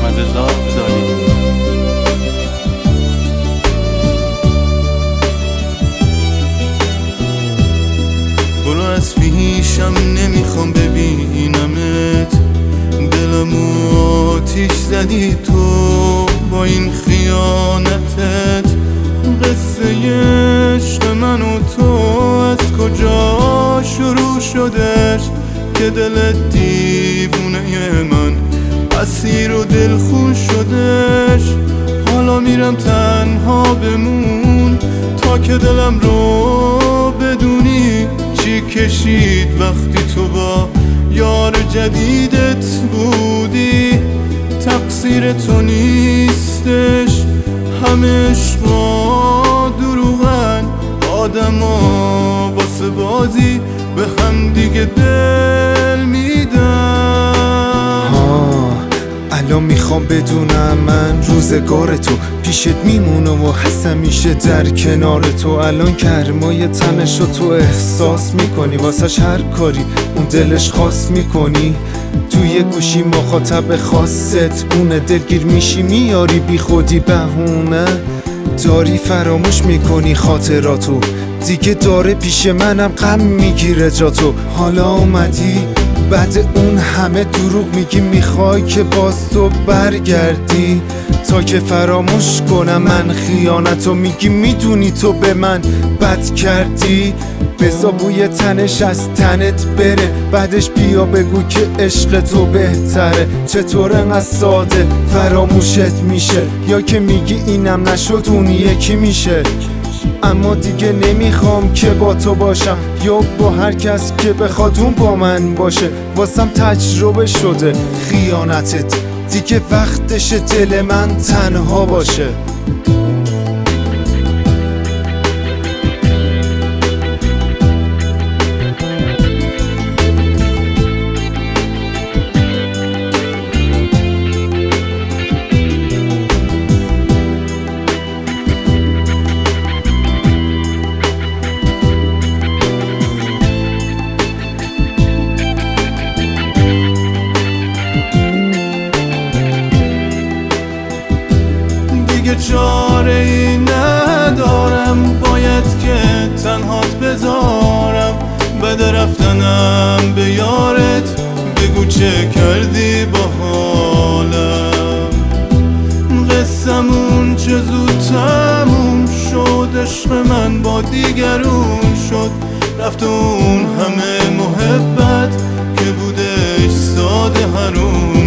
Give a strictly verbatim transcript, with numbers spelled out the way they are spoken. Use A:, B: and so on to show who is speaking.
A: محمد رضا زالی. برو از پیشم نمیخوام ببینمت، دلمو آتیش زدی تو با این خیانتت. قصه عشق من و تو از کجا شروع شدش که دلت دیوونه من اسیر و دلخون شدش؟ حالا میرم تنها بمون تا که دلم رو بدونی چی کشید وقتی تو با یار جدیدت بودی. تقصیر تو نیستش، همه عشقا دروغن، آدما واسه بازی به هم دیگه دل میدن.
B: الان میخوام بدونم من روزگار تو پیشت میمونم و هست همیشه در کنار تو. الان گرمای تنشو تو احساس میکنی، واسش هر کاری اون دلش خواست میکنی. توی گوشی مخاطب خاصت اونه، دلگیر میشی میاری بی خودی بهونه، داری فراموش میکنی خاطراتو، دیگه داره پیش منم غم میگیره جاتو. حالا اومدی بعد اون همه دروغ میگی میخوای که باز تو برگردی تا که فراموش کنم من خیانتو. میگی میدونی تو به من بد کردی، بزا بوی تنش از تنت بره، بعدش بیا بگو که عشق تو بهتره. چطور انقدر ساده فراموشت میشه، یا که میگی اینم نشد اون یکی میشه. اما دیگه نمیخوام که با تو باشم یا با هر کس که بخواد اون با من باشه. واسم تجربه شده خیانتت، دیگه وقتش دل من تنها باشه.
A: دیگه چاره ای ندارم، باید که تنهات بذارم. بعد رفتنم به یارت بگو چه کردی با حالم. قصمون چه زود تموم شد، عشق من با دیگرون شد. رفت اون همه محبت که بودش ساده حروم